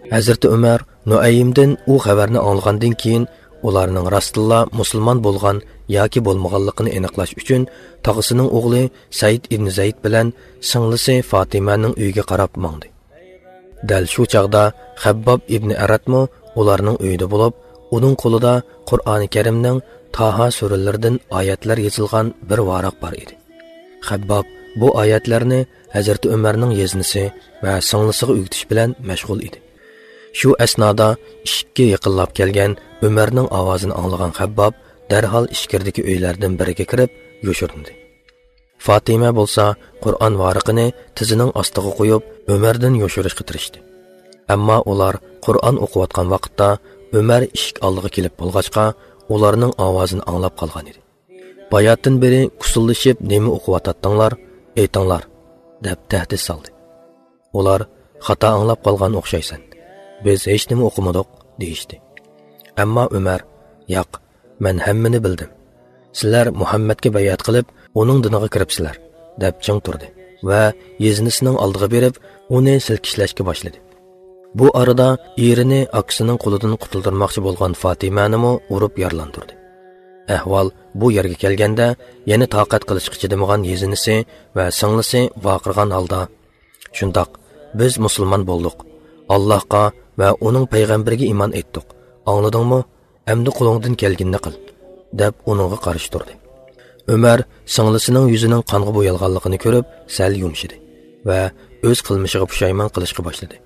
Hazreti Umar Nuaymdan u xabarni olgandan keyin ularning rostilla musulmon bo'lgan yoki bo'lmaganligini aniqlash uchun tog'asining o'g'li Said ibn Zayd bilan singlisi Fatimaning uyiga qarab mangdi. Dal shu chaqda Xabbob ibn Aratmo ularning uyida bo'lib, uning qo'lida Qur'oni Karimning Taha suralaridan oyatlar yozilgan bir varaq bor edi. Xabbob bu oyatlarni Hazreti Umarning yeznisi va singlisiga o'gitish bilan mashg'ul edi. Shu asnoda ishikka yaqinlab kelgan Umarning ovozini anglagan Xabbob darhol ishkirdagi uylardan biriga kirib yo'shirindi. Fatima bo'lsa Qur'on varaqini tizining ostiga qo'yib Umardan yo'shirishga tirishdi. Ammo ular Qur'on o'qiyotgan vaqtda Umar ishik oldiga kelib bo'lg'achqa ularning ovozini anglab qolgan edi. Bayatdan beri kusullashib nima o'qiyotdinglar, aytinglar deb tahdid soldi. Ular xato anglab qolgan o'xshaysan. Biz hech nima o'qimadik deyishdi. Ammo Umar, "Yo'q, men hammani bildim. Sizlar Muhammadga bayat qilib, uning diniga kiribsizlar" deb ching turdi va yeznisining oldiga berib, uni silkishlashga boshladi. Bu arada erini akasining qo'lidan qutuldirmoqchi bo'lgan Fatimani mo urib yarlantirdi. Ahvol bu yerga kelganda yana taqat qilishga chidamagan yezinisi va singlisi vaqirgan holda, "Shundoq, biz musulmon bo'ldik. Allohga va uning payg'ambariga iymon etdik. Angladingmi? Endi qo'lingdan kelganini qil" deb uningga qarshi turdi. Umar singlisining yuzining qonga bo'yalganligini ko'rib, sal yumshidi va o'z qilmishiga pushaymon qilishga boshladi.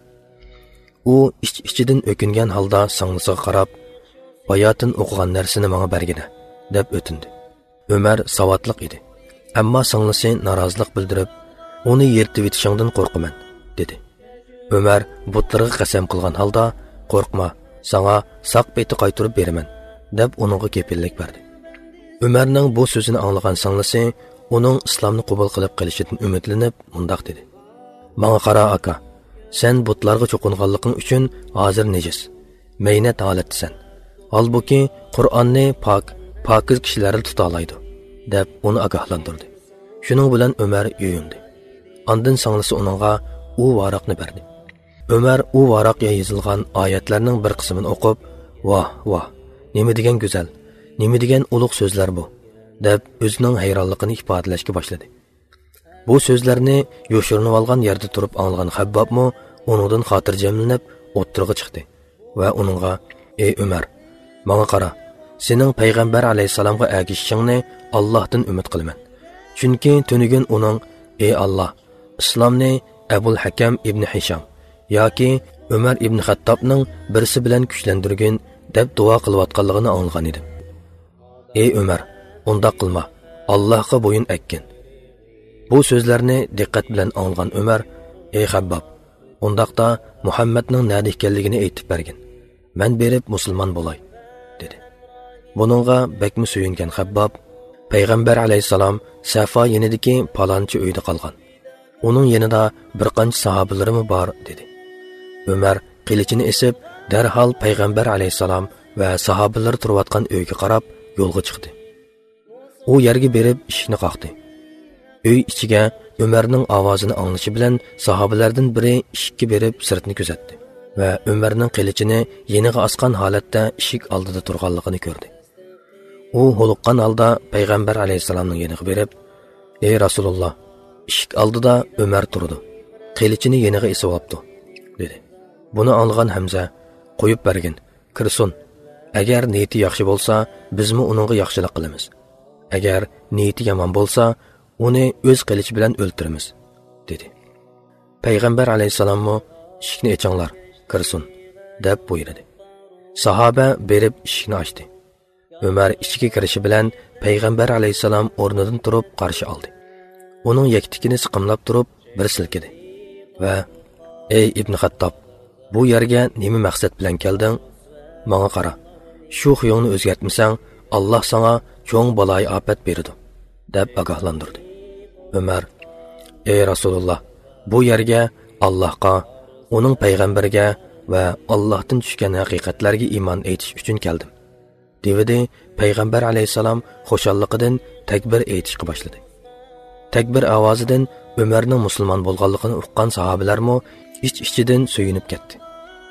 U ichidan o'kingan holda singlisiga qarab, "Bayotin o'qigan narsani menga bergin" deb o'tindi. Umar savodliq edi, ammo singlisi norozilik bildirib, "Uni yertib etishingdan qo'rqaman" dedi. Umar butlarga qasam qilgan holda, "Qo'rqma, sana saq peti qaytarib beraman" deb uningga kepillik berdi. Umarning bu so'zini anglagan singlisi uning islomni qabul qilib qilishidan umidlanib mundaq dedi: "Menga qara aka, sen butlarga cho'qinganliging uchun hozir nejis, maynat holatdasan. Halbuki Qur'onni pokiz kishilar tuta oladi" deb uni ogohlantirdi. Shuning bilan Umar yo'yindi. Ondan singlisi uningga u varaqni berdi. Umar u varaqga yozilgan oyatlarning bir qismini o'qib, "Voh, voh, nima degan go'zal, nima degan ulug' so'zlar bu" deb o'zining hayronligini ifodalashga boshladi. Bu so'zlarni yo'shirinib olgan yerda turib anglagan Xabbobmo uningdan xotirjamlanib o'ttirg'i chiqdi va uningga: "Ey Umar, menga qara. Sening payg'ambar alayhisalomga agishishingni Allohdan umid qilaman. Chunki tunigun uning: 'Ey Alloh, islomni Abul Hakam ibn Hisham yoki Umar ibn Xattobning birisi bilan kuchlantirgin" deb duo qilayotganligini anglagan edim. "Ey Umar, undaq qilma. Allohga bo'yin ekkin." Bu so'zlarni diqqat bilan anglagan Umar: "Ey Xabbob, undaqda Muhammadning nada ekanligini aytib bergin. Men berib musulmon bo'lay" dedi. Buningga bakmi suyungan Xabbob, payg'ambar alayhisalom Safa yenidagi palonchi uyda qolgan. Uning yanida bir qancha sahobalarimi bor dedi. Umar qilichini esib, darhol payg'ambar alayhisalom va sahobalar turayotgan uyga qarab yo'lga chiqdi. U yerga berib ishni qoqdi. Uy ichiga Umarning ovozini anglashi bilan sahobalardan biri ishikka berib sirtni kuzatdi va Umarning qilichini yeniga osgan holatda ishik oldida turganligini ko'rdi. U huluqqan holda payg'ambar alayhisalomning yeniga berib: "Ey Rasululloh, ishik oldida Umar turdi. Qilichini yeniga esib olibdi" dedi. Buni anglagan Hamza: "Qo'yib bergin, kirsin. Agar niyati yaxshi bo'lsa, bizmi uningga yaxshilik qilamiz. Agar niyati yomon bo'lsa, uni o'z qilichi bilan o'ltiramiz" dedi. Payg'ambar alayhisalommo "Ishikni ochinglar, kirsin" deb buyurdi. Sahoba berib ishikni ochdi. Umar ichiga kirishi bilan payg'ambar alayhisalom o'rnidan turib qarshi oldi. Uning yaktikini siqimlab turib bir silkidi va: "Ey Ibn Xattob, bu yerga nima maqsad bilan kelding? Menga qara. Shu xiyongni o'zgartmasang, Alloh sana cho'ng baloy ofat beradi" deb ogohlantirdi. Umar: "Ey Rasululloh, bu yerga Allohga, uning payg'ambariga va Allohdan tushgan haqiqatlarga iymon etish uchun keldim" dedi. Payg'ambar alayhisalom xushalligidan takbir aytishga boshladi. Takbir ovozidan Umarning musulmon bo'lganligini uqqan sahobalarmo ich-ichidan suyunib ketdi.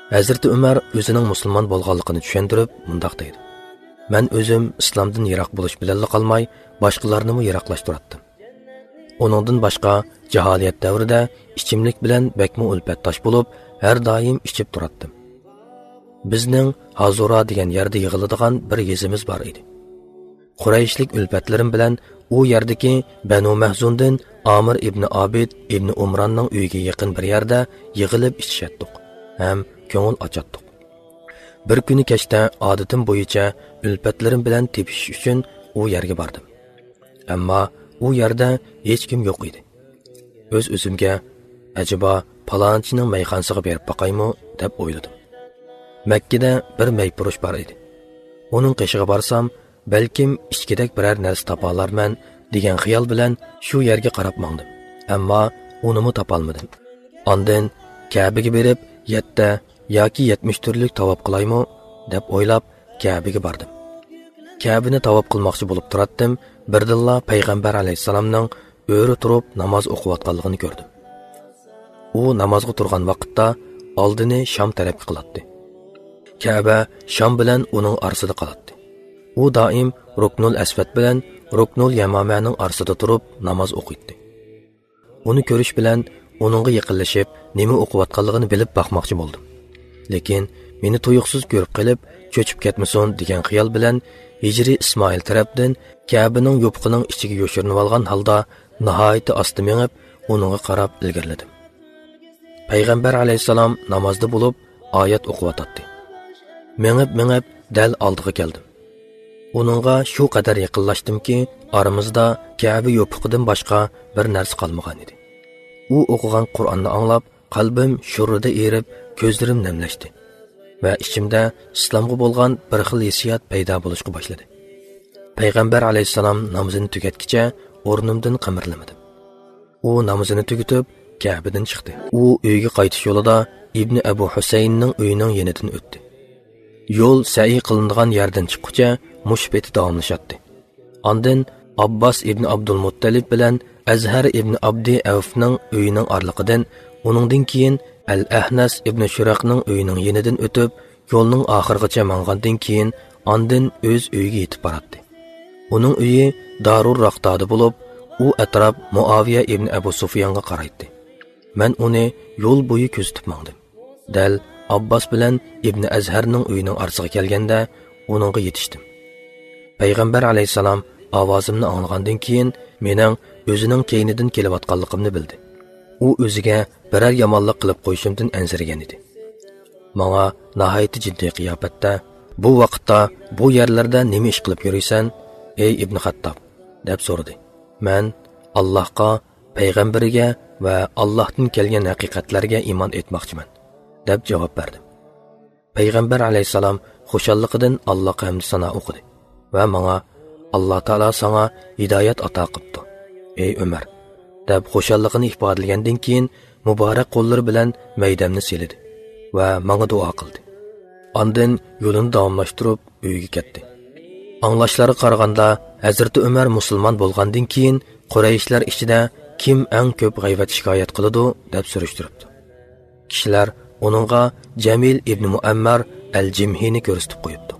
Hazreti Umar o'zining musulmon bo'lganligini tushuntirib, mundaq deydi: "Men o'zim islomdan yiroq bo'lish bilan qolmay, boshqalarni ham yiroqlashtiratdim. Uningdan boshqa jaholiyat davrida ichimlik bilan bakmo ulfatdosh bo'lib, har doim ichib turatdim. Bizning Hazura degan yerda yig'iladigan bir yezimiz bor edi. Qurayshlik ulfatlarim bilan u yerdagi Banu Mahzundan Amir ibn Abid ibn Umronning uyiga yaqin bir yerda yig'ilib ichishdik ham ko'ngil ochatdik. Bir kuni kechda odatim bo'yicha ulfatlarim bilan tepishish uchun u yerga bordim. Ammo u yerda hech kim yo'q edi. O'z-o'zimga ajaba palonchining mayxonasiga berib boqaymi deb o'yladim. Makkada bir maypurush bor edi. Uning qishig'iga borsam, balkim ichkidak biror narsa topa olarman degan xiyol bilan shu yerga qarab mangdim. Ammo unimi topolmadim. Ondan Ka'baga berib 7 yoki 70 turlik tavob qilaymi deb o'ylab Ka'baga bordim. Ka'bani tavob qilmoqchi bo'lib turatdim. Birdilla payg'ambar alayhisalomning o'ri turib namoz o'qiyotganligini ko'rdim. U namozga turgan vaqtda oldini Sham tarafga qiladi. Ka'ba Sham bilan uning orasida qoladi. U doim Ruknul Asfad bilan Ruknul Yamamaning orasida turib namoz o'qiydi. Uni ko'rish bilan uningga yaqinlashib, nima o'qiyotganligini bilib boqmoqchi bo'ldim. Lekin meni tuyuqsiz ko'rib qilib, cho'chib ketmasin degan xiyol bilan Hijri Ismoil tarafdan Ka'baning yo'piqining ichiga yo'shirinib olgan holda nihoyatda osti mengib, uningga qarab ilgirladim. Payg'ambar alayhisalom namozda bo'lib, oyat o'qiyotdi. Mengib dal oldiga keldim. Uningga shu qadar yaqinlashdimki, aramizda Ka'ba yo'piqidan boshqa bir narsa qolmagan edi. U o'qigan Qur'onni anglab, qalbim shurrida erib, ko'zlarim namlashdi va ichimda islomga bo'lgan bir xil hissiyat paydo bo'lishga boshladi. Payg'ambar alayhisalom namozini tugatguncha o'rnimdan qimirlamadim. U namozini tugatib, Ka'badan chiqdi. U uyga qaytish yo'lida Ibn Abu Husaynning uyining yonidan o'tdi. Yo'l sa'iy qilinadigan yerdan chiqquncha mushbeti davomlashadi. Ondan Abbos ibn Abdul Muttalib bilan Azhar ibn Abdi Avfning uyining orliqidan, uningdan keyin Al-Ahnas ibn Shuraqning uyining yenidan o'tib, yo'lning oxirigacha mang'andan keyin ondan o'z uyiga yetib boradi. Uning uyi Darur Raqtada bo'lib, u atrof Muaviya ibn Abu Sufyonga qaraydi. Men uni yo'l bo'yi kuzatib mangdim. Dal Abbos bilan Ibn Azharning uyining orasiga kelganda uningga yetishdim. Payg'ambar alayhisalom ovozimni anglagandan keyin mening o'zining keynidan kelayotganligimni bildi. U o'ziga biror yomonlik qilib qo'yishimdan ansiragan edi. Menga nihoyat jiddiy qiyofatda, "Bu vaqtda bu yerlarda nima ish qilib yuriysan, ey Ibn Xattob?" deb so'radi. Men Allohga, payg'ambariga va Allohdan kelgan haqiqatlarga iymon etmoqchiman deb javob berdim. Payg'ambar alayhisalom xushalligidan Allohga hamd sano o'qidi va menga "Alloh taolo sana hidoyat ato qildi, ey Umar" deb xushalligini ifodalagandan keyin muborak qo'llari bilan maydamni siladi va menga duo qildi. Ondan yo'lini davomlashtirib uyiga ketdi. Anglashlariga qaraganda Hazrati Umar musulmon bo'lgandan keyin Qurayshlar ichida kim eng ko'p g'ayvat shikoyat qiladi deb surishtiribdi. Kishilar uningga Jamil ibn Muammar al-Jimhini ko'rsatib qo'yibdi.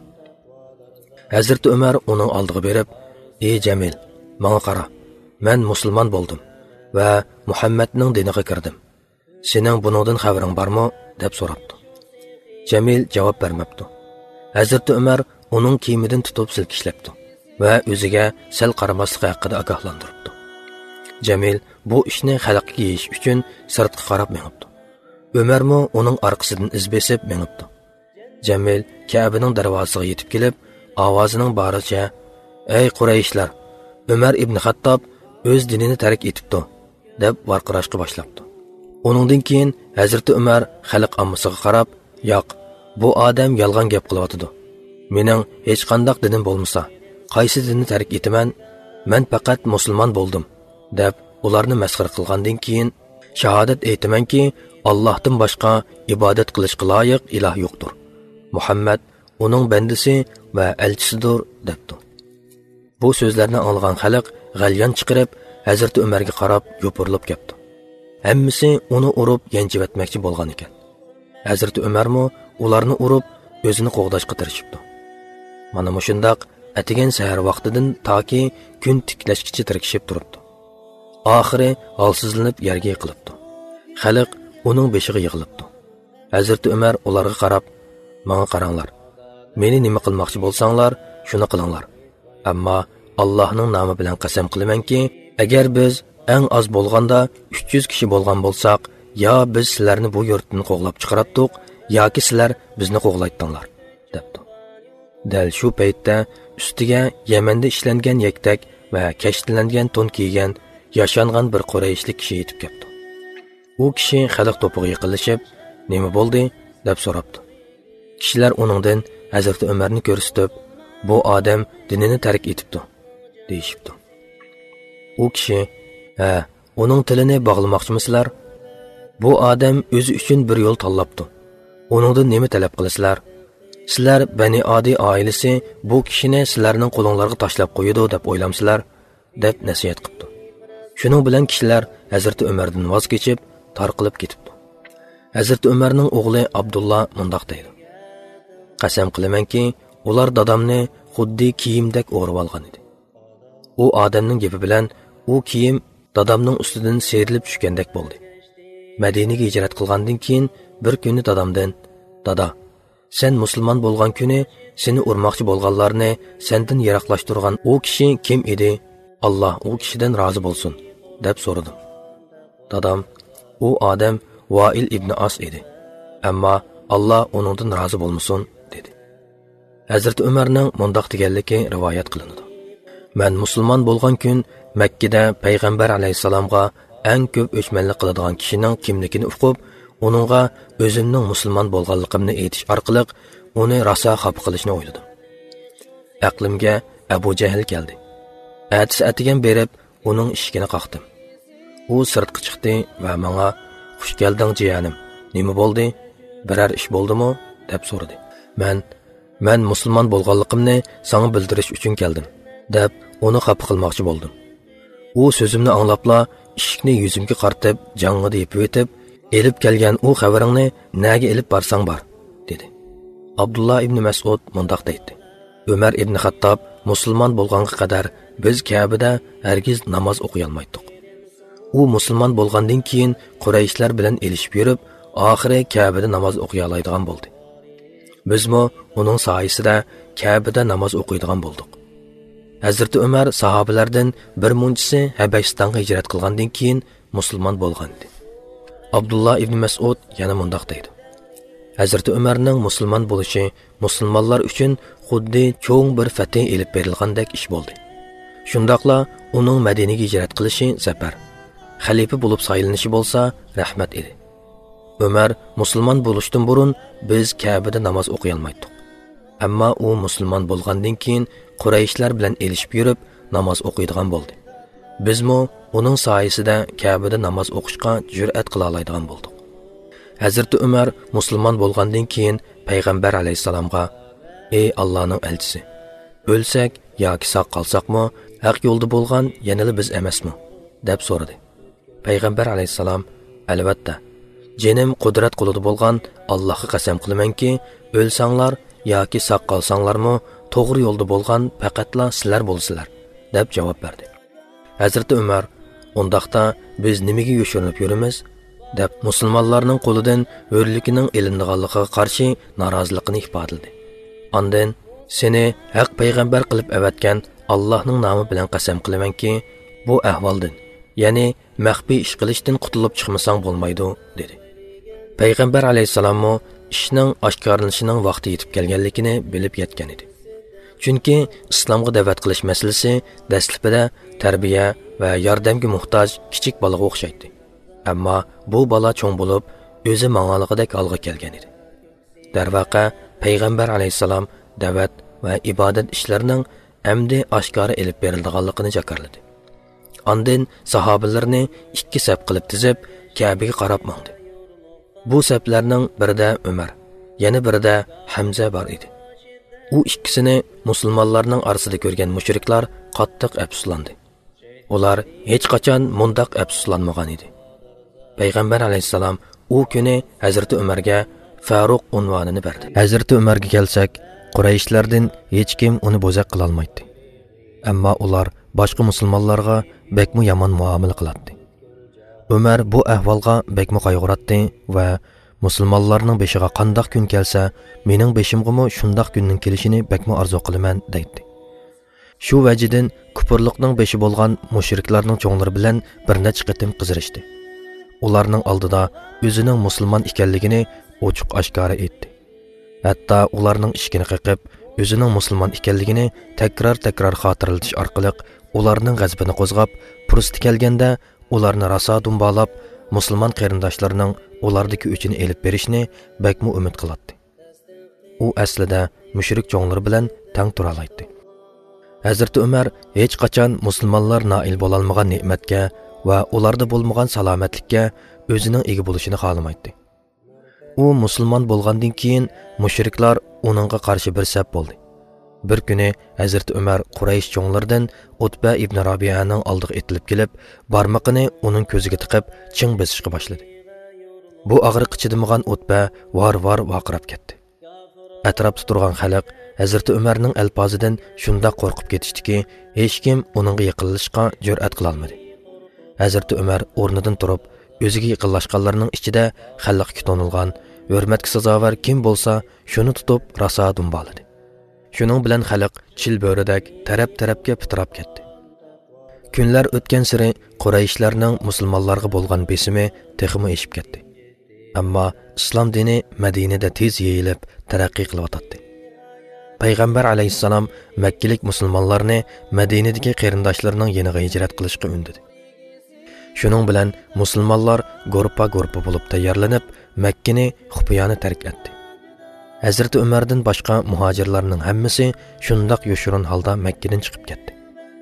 Hazrati Umar uning oldiga berib, "Ey Jamil, menga qara. Men musulmon bo'ldim va Muhammadning diniga kirdim. Sening buningdan xabaring bormi?" deb so'rabdi. Jamil javob bermabdi. Hazrati Umar uning kiyimidan tutib silkishlabdi va o'ziga sal qaramaslik haqida ogohlantiribdi. Jamil bu ishni xalqqa yeyish uchun sirtqa qarab mengibdi. Umarmi uning orqasidan iz besib mengibdi. Jamil Ka'baning darvozasiga yetib kelib, ovozining boricha, "Ey Qurayshlar, Umar ibn Xattob o'z dinini tark etibdi" deb varqirashga boshlabdi. Uningdan keyin Hazrati Umar xalq ommasiga qarab, "Yo'q, bu odam yolg'on gap qilyotdi. Mening hech qanday dinim bo'lmasa, qaysi dinni tark etaman? Men faqat musulmon bo'ldim" deb ularni masxara qilgandan keyin, "Shahodat aytamanki, Allohdan boshqa ibodat qilishga loyiq iloh yo'qdir. Muhammad uning bandasi va elchisidir" debdi. Bu so'zlarni olgan xalq g'alyon chiqarib, Hazrati Umarga qarab yo'pirilib ketdi. Hammasi uni urib yanchivatmoqchi bo'lgan ekan. Hazreti Umarmı ularni urib, o'zini qo'g'dashga tirishibdi. Mana mushundaq atigan sahar vaqtidan toki kun tiklashgacha tirkishib turibdi. Oxiri holsizlanib yerga yiqilibdi. Xalq uning beshiga yig'ilibdi. Hazreti Umar ularga qarab, "Menga qaranglar. Meni nima qilmoqchi bo'lsanglar, shuni qilinglar. Ammo Allohning nomi bilan qasam qilamanki, agar biz eng oz bo'lganda 300 kishi bo'lgan bo'lsak, yo biz sizlarni bu yurtdan qo'g'lab chiqaratdik, yoki sizlar bizni qo'g'laytdinglar," debdi. Dal shu paytda ustiga Yamanda ishlangan yaktak va kashtilangan to'n kiygan, yashangan bir Qurayshlik kishi yetib keldi. U kishi xalq to'piga yiqilishib, "Nima bo'ldi?" deb so'rabdi. Kishilar uningdan Hazrati Umarni ko'rsatib, "Bu odam dinini tark etibdi," deyishibdi. U kishi, "Ha, uning tilini bog'lamoqchimisizlar? Bu odam o'zi uchun bir yo'l tanlabdi. Uningdan nima talab qilasizlar? Sizlar Bani Adi oilasi bu kishini sizlarning qo'linglarga tashlab qo'yadi deb o'ylamsizlar?" deb nasihat qildi. Shuning bilan kishilar Hazrati Umardan voz kechib, tarqilib ketibdi. Hazrati Umarning o'g'li Abdullah mundoq deydi: "Qasam qilamanki, ular dadamni xuddi kiyimdek o'rib olgan edi. U odamning gapi bilan u kiyim dadamning ustidan serilib tushgandek bo'ldi. Madinaga hijrat qilgandan keyin bir kuni dadamdan, 'Dada, sen musulmon bo'lgan kuni seni urmoqchi bo'lganlarni sendan yiroqlashtirgan u kishi kim edi? Alloh u kishidan rozi bo'lsin,' deb so'radim. Dadam, 'U odam Vail ibn As edi. Ammo Alloh uningdan rozi bo'lmasin,' dedi." Hazrati Umarning mundoq deganligi rivoyat qilinadi: "Men musulmon bo'lgan kun Makkada payg'ambar alayhisalomga eng ko'p o'chmanlik qiladigan kishining kimligini uqib, uningga o'zimning musulmon bo'lganligimni aytish orqali uni rosa xafa qilishni o'yladim. Aqlimga Abu Jahl keldi. Atisi atigan berib, uning eshigini qoqdim. U sirtqa chiqdi va menga, 'Xush kelding jiyanim. Nima bo'ldi? Biror ish bo'ldimi?' deb so'radi. Men musulmon bo'lganligimni sana bildirish uchun keldim," deb uni xafa qilmoqchi bo'ldim. U so'zimni anglabla eshikni yuzimga qartib, jang'ida yepib o'tib, "Elib kelgan u xabaringni naga elib barsang bor," dedi. Abdullah ibn Mas'ud mundoq deydi: "Umar ibn Xattob musulmon bo'lganga qadar biz Ka'bada hargiz namoz o'qiy olmaydik. U musulmon bo'lgandan keyin Qurayshlar bilan elishib yurib, oxiri Ka'bada namoz o'qiy oladigan bo'ldi. Bizmo uning soyasida Ka'bada namoz o'qiydigan bo'ldik. Hazrati Umar sahobalardan bir munchisi Habashistonga hijrat qilgandan keyin musulmon bo'lgan edi." Abdullah ibn Mas'ud yana mundoq deydi: "Hazrati Umarning musulmon bo'lishi musulmonlar uchun xuddi cho'ng bir fatih elib berilgandek ish bo'ldi. Shundaqla uning Madinaga hijrat qilishi zafar, xalifa bo'lib saylanishi bo'lsa rahmat edi. Umar musulmon bo'lishdan burun biz Ka'bada namoz o'qiy olmaydik. Ammo u musulmon bo'lgandan keyin Qurayshlar bilan elishib yurib namoz o'qiydigan bo'ldi. Bizmo uning soyasida Ka'bada namoz o'qishga jur'at qila oladigan bo'ldik." Hazrati Umar musulmon bo'lgandan keyin payg'ambar alayhisalomga, "Ey Allohning elchisi, o'lsak yoki sog' qolsaqmi, haq yo'lda bo'lgan yanada biz emasmi?" deb so'radi. Payg'ambar alayhisalom, "Albatta, jinim qudrat qo'lida bo'lgan Allohga qasam qilamanki, o'lsanglar yoki sog' qolsanglarmi, to'g'ri yo'lda bo'lgan faqatla sizlar bo'lsizlar," deb javob berdi. Hazrati Umar, "Undaqda biz nimaga yoshirinib yurimiz?" deb musulmonlarning qo'lidan o'rligining ilindiganligiga qarshi noroziligini ifodaladi. Ondan, "Seni haq payg'ambar qilib avatgan Allohning nomi bilan qasam qilamanki, bu ahvoldan, ya'ni maxfiy ish qilishdan qutulib chiqmasang bo'lmaydi," dedi. Payg'ambar alayhisalommo ishning oshkorlanishining vaqti yetib kelganligini bilib yetgan edi. Chunki islomga da'vat qilish masalasi dastlabida tarbiya va yordamga muhtoj kichik bolaga o'xshaydi. Ammo bu bola cho'ng bo'lib, o'zi ma'noligidek holga kelgan edi. Darvaqa payg'ambar alayhisalom da'vat va ibodat ishlarining amdi oshkora elib berilganligini jakarladi. Ondan sahobalarni ikki saf qilib tizib, Ka'baga qarab mangdi. Bu saflarning birida Umar, yana birida Hamza bor edi. U ikkisini musulmonlarning orasida ko'rgan mushriklar qattiq afsuslandi. Ular hech qachon mundoq afsuslanmagan edi. Payg'ambar alayhisalom u kuni Hazrati Umarga, Faruq unvonini berdi. Hazrati Umarga kelsak, Qurayshlardan hech kim uni bo'zaq qila olmaydi. Ammo ular boshqa musulmonlarga bekmi yomon muomala qiladi. Umar bu ahvolga bekmi qayg'uratdi va musulmonlarning beshiga qandoq kun kelsa, mening beshimgami shundoq kunning kelishini bekmi arzu qilaman deydi. Shu vajidan kufrlikning beshi bo'lgan mushriklarning cho'nglari bilan bir necha qatim qizirishdi. Ularning oldida o'zining musulmon ekanligini ochiq oshkora etdi. Hatto ularning ishkini qiqib, o'zining musulmon ekanligini takror xotirlatish orqali ularning g'azabini qo'zg'ab, pursti kelganda ularni raso dumbalab, musulmon qarindoshlarining ulardagi o'chini elib berishni bakmu umid qiladi. U aslida mushrik cho'nglar bilan tang tura oladi. Hazrat Umar hech qachon musulmonlar noil bo'la olmagan ne'matga va ularda bo'lmagan salomatlikka o'zining ega bo'lishini xohlamaydi. U musulmon bo'lgandan keyin mushriklar uningga qarshi bir saf bo'ldi. Bir kuni Hazrat Umar Quraysh cho'nglaridan Utba ibn Rabi'aning oldiga etilib kelib, barmoqini uning ko'ziga tiqib, ching besishga boshladi. Bu og'riq ichidimigan Utba var vaqirab ketdi. Atrofda turgan xalq Hazrat Umarning alpozidan shunda qo'rqib ketishdiki, hech kim uningga yaqinlashishga jur'at qila olmadi. Hazrat Umar o'rnidan turib, o'ziga yaqinlashganlarning ichida xalqqa tonilgan, hurmatga sazovor kim bo'lsa, shuni tutib raso dumbaladi. Shuning bilan xalq chil bo'ridak taraf-tarafga pitirab ketdi. Kunlar o'tgan sari Qurayshlarning musulmonlarga bo'lgan besimi texmi eshib ketdi. Ammo islom dini Madinada tez yeyilib, taraqqiy qilyotdi. Payg'ambar alayhissalom Makkalik musulmonlarni Madinadagi qarindoshlarining yeniga hijrat qilishga undadi. Shuning bilan musulmonlar guruh-guruh bo'lib tayyorlanib, Makkani xufiyona tark etdi. Hazrat Umardan boshqa muhojirlarning hammasi shundoq yoshirin holda Makkadan chiqib ketdi.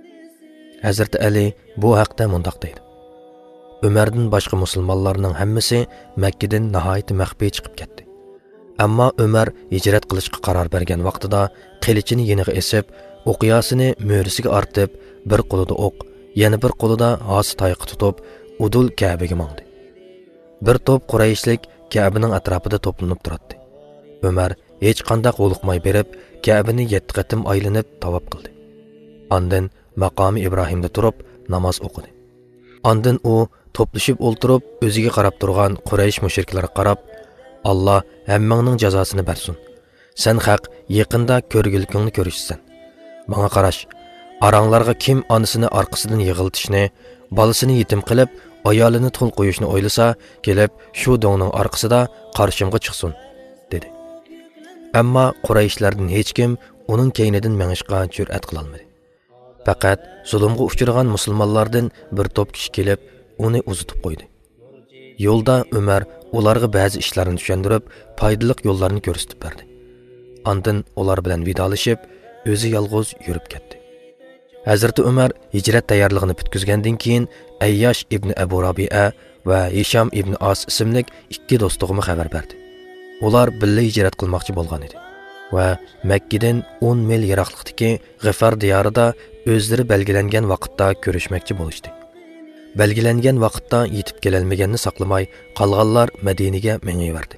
Hazrat Ali bu haqda mundaq deydi: Umardan boshqa musulmonlarning hammasi Makkadan nihoyat maxfiy chiqib ketdi. Ammo Umar hijrat qilishga qaror bergan vaqtida qilichini yeniga esib, o'qiyosini mo'risiga ortib, bir qo'lida o'q, yana bir qo'lida hos tayoq tutib, Udul Ka'baga mangdi. Bir to'p Qurayshlik Ka'baning atrofida to'planib turadi. Umar hech qanday qo'liqmay berib, Ka'bani 7 qatim aylanib tavob qildi. Ondan maqomi Ibrohimda turib namoz o'qidi. Ondan u to'plashib o'ltirib, o'ziga qarab turgan Quraysh mushriklarga qarab, Allah hammangning jazosini bersin. Sen haq yaqinda ko'rgilikingni ko'rishsan. Menga qarash, aranglarga kim onasini orqasidan yig'iltishni, bolasini yetim qilib, ayolini tul qo'yishni o'ylasa, kelib shu dongning orqasida qarshimga chiqsin, dedi. Ammo Qurayshlardan hech kim uning keynidan mengishga jur'at qila olmadi. Faqat zulmga uchragan musulmonlardan bir to'p kishi kelib, uni uzitib qo'ydi. Yo'lda Umar ularga ba'zi ishlarni tushuntirib, foydali yo'llarni ko'rsatib berdi. Ondan ular bilan vidolashib, o'zi yolg'iz yurib ketdi. Hazrat Umar hijrat tayyorligini bitkizgandan keyin Ayyash ibn Abu Rabi'a va Hisham ibn As ismli ikki do'stiga xabar berdi. Ular birga hijrat qilmoqchi bo'lgan edi va Makkadan 10 mil yiroqlikdagi G'ifar diyorida o'zlari belgilangan vaqtda ko'rishmoqchi bo'lishdi. Belgilangan vaqtda yetib kelolmaganini saqlamay, qolganlar Madinaga mengiverdi.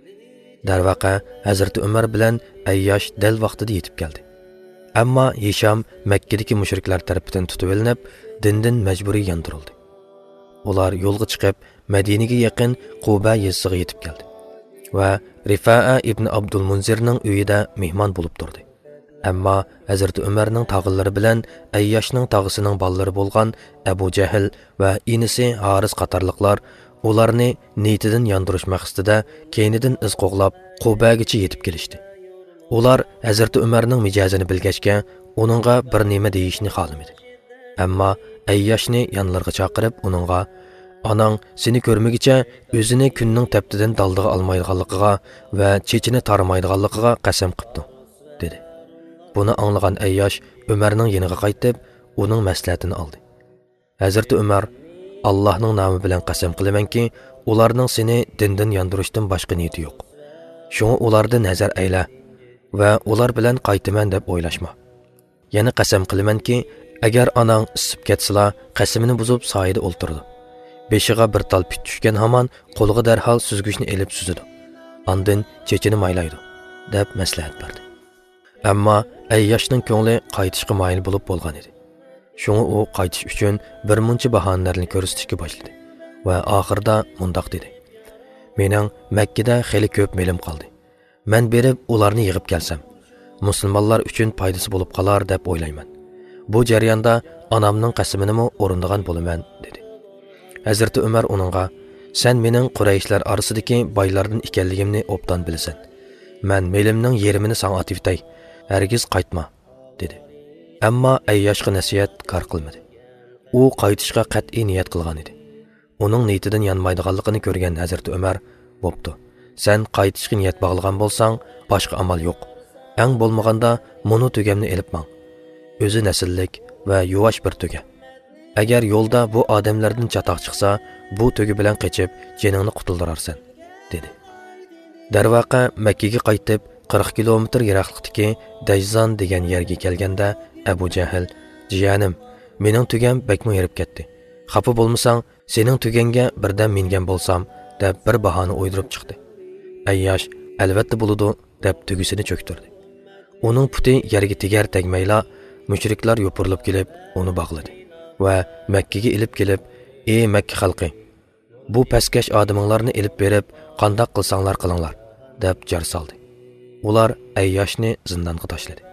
Darvaqa Hazrat Umar bilan Ayyash dal vaqtida yetib keldi. Ammo Hisham Makkadagi mushriklar tarafidan tutib olinib, dindan majburiy yandirildi. Ular yo'lga chiqib, Madinaga yaqin Quba yezisiga yetib keldi va Rifa'a ibn Abdul Munzirning uyida mehmon bo'lib turdi. Ammo Hazrat Umarning tog'illari bilan Ayyashning tog'isining bolalari bo'lgan Abu Jahl va inisi Haris qatorliqlar ularni niyatidan yondirish maqsadida keynidan iz qo'g'lab Qubagacha yetib kelishdi. Ular Hazrat Umarning mijozini bilgachga uningga bir nima deyishni xohlamadi. Ammo Ayyashni yonlarga chaqirib uningga "Anang seni ko'rmagicha o'zini kunning taptidan daldiga olmaydiganligiga va chechini taramaydiganligiga qasam qildi", dedi. Buni anglagan Ayyash Umarning yeniga qaytib, uning maslahatini oldi. Hazrat Umar: "Allohning nomi bilan qasam qilamanki, ularning seni dindan yondirishdan boshqa niyati yo'q. Shuni ulardan nazar ayla va ular bilan qaytaman deb o'ylashma. Yana qasam qilamanki, agar onang isib ketsila, qasamini buzib soyida o'ltirdi. Beshiga bir tal pit tushgan hamon qo'liga darhol suzgichni elib suzidi. Andın chechini maylaydi, deb maslahat berdi. Ammo Ayyoshning ko'ngli qaytishga moyil bo'lib bo'lgan edi. Shunga u qaytish uchun bir muncha bahonalarni ko'rsatishga boshladi va oxirida mundoq dedi: "Mening Makkada xeli ko'p melim qoldi. Men berib ularni yig'ib kelsam, musulmonlar uchun foydasi bo'lib qolar deb o'ylayman. Bu jarayonda onamning qasamini o'rindigan bo'laman" dedi. Hazrati Umar uningga: "Sen mening Qurayshlar orasidagi boylardan ekanligimni obdan bilasan. Men melimning yerimini sana atibtay, hargiz qaytma" dedi. Ammo Ayyoshga nasihat kor qilmadi. U qaytishga qat'iy niyat qilgan edi. Uning niyatidan yanmaydiganligini ko'rgan Hazrati Umar: "Bo'pti. Sen qaytishga niyat bog'lagan bo'lsang, boshqa amal yo'q. Eng bo'lmaganda muni tugamni elib mang. O'zi nasillik va yuvosh bir tuga. Agar yo'lda bu odamlardan chatoq chiqsa, bu tugi bilan qochib, jiningni qutuldirarsan" dedi. Darvaqa Makkaga qaytib 40 kilometr yiroqlikdagi Dayzon degan yerga kelganda Abu Jahl: "Jiyanim, mening tugam bakmo yerib ketdi. Xafa bo'lmasang, sening tuganga birdan mingan bo'lsam" deb bir bahona o'ydirib chiqdi. Ayyosh: "Albatta bo'ladi" deb tugisini cho'ktirdi. Uning puti yerga tegar tegmayla mushriklar yopirilib kelib, uni bog'ladi va Makkaga ilib kelib: "Ey Makka xalqi, bu paskash odamlarni ilib berib, qandoq qilsanglar qilinglar" deb jar soldi. Ular Ayyoshni zindonga tashladi.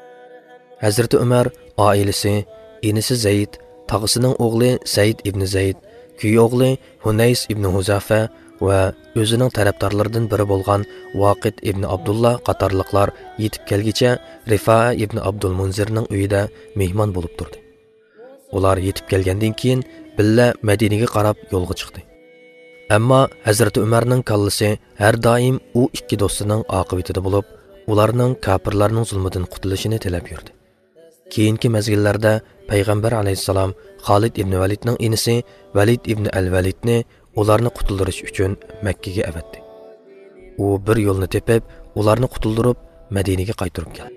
Hazrati Umar oilasi, inisi Zayd, tog'asining o'g'li Said ibn Zayd, kuyovli Hunays ibn Huzafa va o'zining tarafdorlaridan biri bo'lgan Vaqid ibn Abdullah qatorliqlar yetib kelgicha Rifa'a ibn Abdul Munzirning uyida mehmon bo'lib turdi. Ular yetib kelgandan keyin billa Madinaga qarab yo'lga chiqdi. Ammo Hazrati Umarning kallasi har doim u ikki do'stining oqibatida bo'lib, ularning kafirlarning zulmidan qutulishini tilab yurdi. Keyingi mezgillarda Payg'ambar alayhisalom Xolid ibn Validning inisi Valid ibn al-Validni ularni qutuldirish uchun Makkaga avatdi. U bir yo'lni tepib, ularni qutuldirib Madinaga qaytarib keldi.